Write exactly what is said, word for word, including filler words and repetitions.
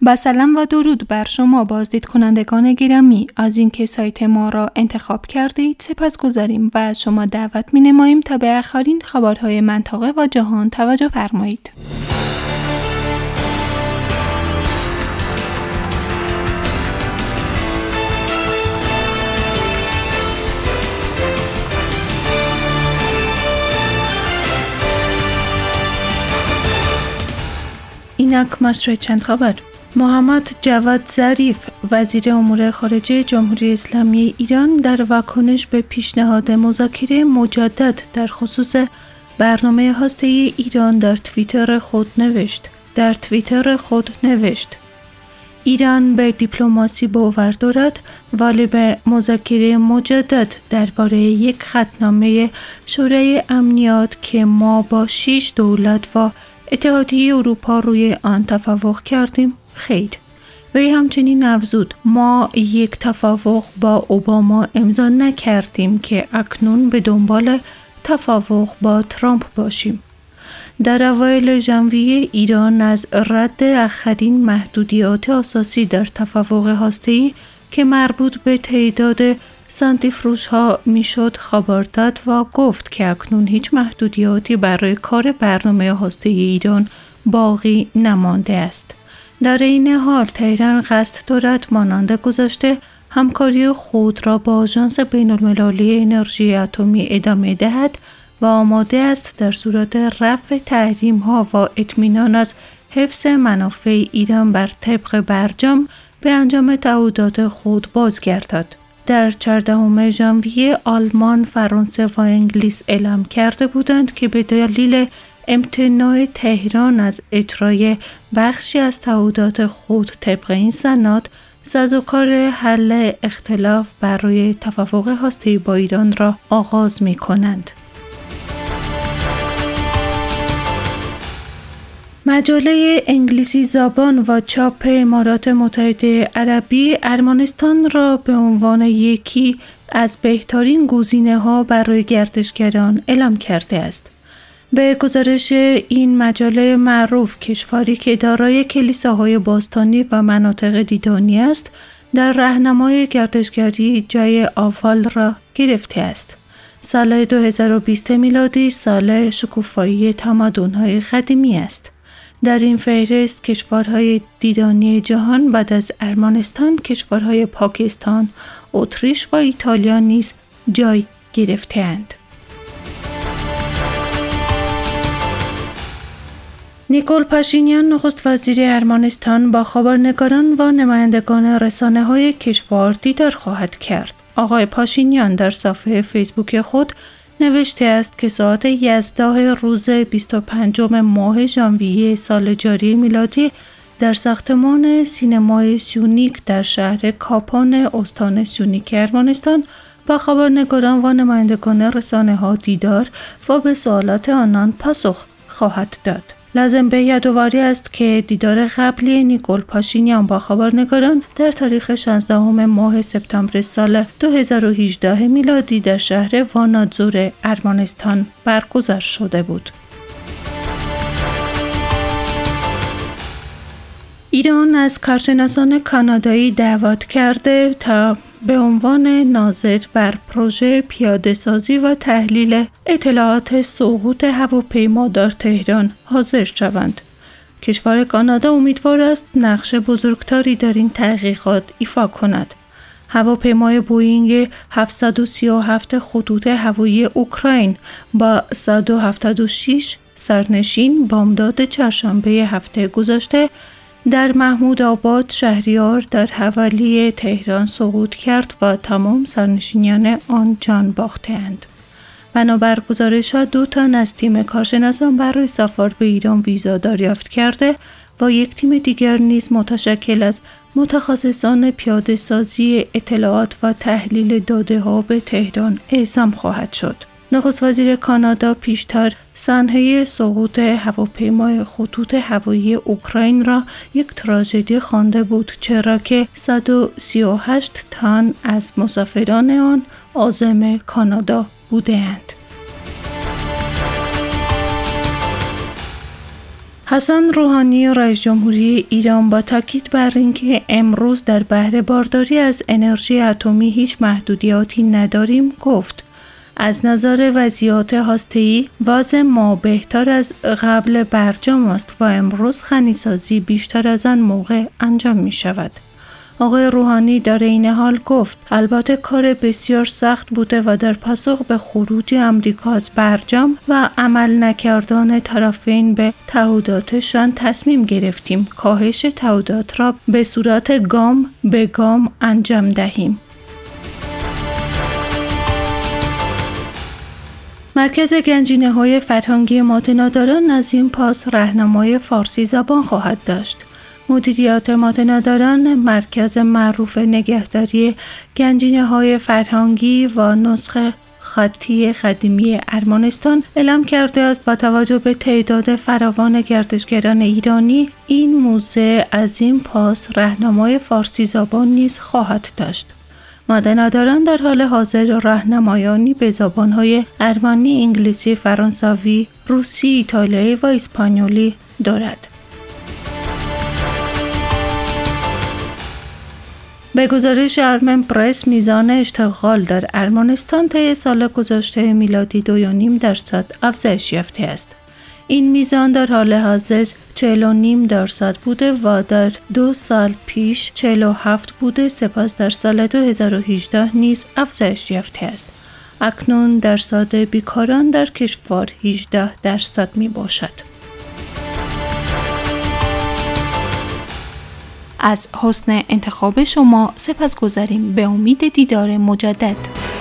با سلام و درود بر شما بازدید کنندگان گرامی، از اینکه سایت ما را انتخاب کردید سپاسگزاریم و از شما دعوت می نماییم تا به آخرین خبرهای منطقه و جهان توجه فرمایید. اینک مشروع چند خبر. محمد جواد ظریف وزیر امور خارجه جمهوری اسلامی ایران در واکنش به پیشنهاد مذاکره مجدد در خصوص برنامه هسته‌ای ایران در توییتر خود نوشت. در توییتر خود نوشت: ایران به دیپلماسی باور دارد، ولی به مذاکره مجدد درباره یک خطنامه شورای امنیت که ما با شش دولت و اتحادیه اروپا روی آن توافق کردیم خیر. وی همچنین افزود: ما یک توافق با اوباما امضا نکردیم که اکنون به دنبال توافق با ترامپ باشیم. در اوایل ژانویه ایران از رد آخرین محدودیات اساسی در توافق هسته‌ای که مربوط به تعداد سانتریفوژ ها میشد خبر داد و گفت که اکنون هیچ محدودیاتی برای کار برنامه هسته‌ای ایران باقی نمانده است. در این حال تهران قصد دارد مانند گذشته همکاری خود را با آژانس بین‌المللی انرژی اتمی ادامه دهد و آماده است در صورت رفع تحریم ها و اطمینان از حفظ منافع ایران بر طبق برجام به انجام تعهدات خود بازگردد. در چهاردهم ژانویه آلمان، فرانسه و انگلیس اعلام کرده بودند که به دلیل امتناع تهران از اجرای بخشی از تعهدات خود طبق این سند، سازوکار حل اختلاف برای توافق هسته‌ای با ایران را آغاز می کنند. مجله انگلیسی زبان و چاپ امارات متحده عربی ارمنستان را به عنوان یکی از بهترین گزینه‌ها برای گردشگران اعلام کرده است. به گزارش این مجله معروف، کشوری که دارای کلیساهای باستانی و مناطق دیدنی است، در راهنمای گردشگری جای اول را گرفته است. سال دو هزار و بیست میلادی سال شکوفایی تمدن‌های قدیمی است. در این فهرست کشورهای دیدنی جهان بعد از ارمنستان کشورهای پاکستان، اتریش و ایتالیا نیز جای گرفته‌اند. نیکول پاشینیان نخست وزیر ارمنستان با خبرنگاران و نمایندگان رسانه‌های کشور دیدار خواهد کرد. آقای پاشینیان در صفحه فیسبوک خود نوشته است که ساعت یازده روز بیست و پنجم ماه ژانویه سال جاری میلادی در ساختمان سینمای سیونیک در شهر کاپان استان سیونیک ارمنستان با خبرنگاران و نمایندگان رسانه‌ها دیدار و به سوالات آنان پاسخ خواهد داد. لازم به یادآوری است که دیدار قبلی نیکول پاشینیان با خبرنگاران در تاریخ شانزدهم ماه سپتامبر سال دو هزار و هجده میلادی در شهر وانادزور ارمنستان برگزار شده بود. ایران از کارشناسان کانادایی دعوت کرده تا به عنوان ناظر بر پروژه پیاده‌سازی و تحلیل اطلاعات سقوط هواپیما در تهران حاضر شوند. کشور کانادا امیدوار است نقش بزرگتری در این تحقیقات ایفا کند. هواپیمای بوئینگ هفتصد و سی و هفت خطوط هوایی اوکراین با صد و هفتاد و شش سرنشین بامداد چهارشنبه هفته گذشته در محمود آباد شهریار در حوالی تهران سقوط کرد و تمام سرنشینان آن جان باختند. بنابر گزارشات دو تن از تیم کارشناسان برای سفر به ایران ویزا دریافت کرده و یک تیم دیگر نیز متشکل از متخصصان پیاده سازی اطلاعات و تحلیل داده ها به تهران اعزام خواهد شد. نخست وزیر کانادا پیشتر صحنه سقوط هواپیمای خطوط هوایی اوکراین را یک تراژدی خوانده بود، چرا که صد و سی و هشت تن از مسافران آن عازم کانادا بودند. حسن روحانی رئیس جمهوری ایران با تاکید بر اینکه امروز در بهره برداری از انرژی اتمی هیچ محدودیاتی نداریم گفت: از نظر وضعیت هسته‌ای واضح ما بهتر از قبل برجام است و امروز خنیسازی بیشتر از آن موقع انجام می شود. آقای روحانی در این حال گفت: البته کار بسیار سخت بوده و در پاسخ به خروج امریکا از برجام و عمل نکردن طرفین به تعهداتشان تصمیم گرفتیم کاهش تعهدات را به صورت گام به گام انجام دهیم. مرکز گنجینه‌های فرهنگی ماته‌نداران از این پس راهنمای فارسی زبان خواهد داشت. مدیریت ماته‌نداران مرکز معروف نگهداری گنجینه‌های فرهنگی و نسخه خطی قدیمی ارمنستان اعلام کرده است با توجه به تعداد فراوان گردشگران ایرانی این موزه از این پس راهنمای فارسی زبان نیز خواهد داشت. ماته‌نداران در حال حاضر راهنمایانی به زبان‌های ارمنی، انگلیسی، فرانسوی، روسی، ایتالیایی و اسپانیولی دارد. به گزارش ارمن پرس میزان اشتغال در ارمنستان طی سال گذشته میلادی دو و نیم درصد افزایش یافته است. این میزان در حال حاضر چهل و نیم درصد بوده و در دو سال پیش چهل و هفت بوده، سپس در سال دو هزار و هجده نیز افزایش یافته است. اکنون درصد بیکاران در کشور هجده درصد می باشد. از حسن انتخاب شما سپاسگزاریم. به امید دیدار مجدد.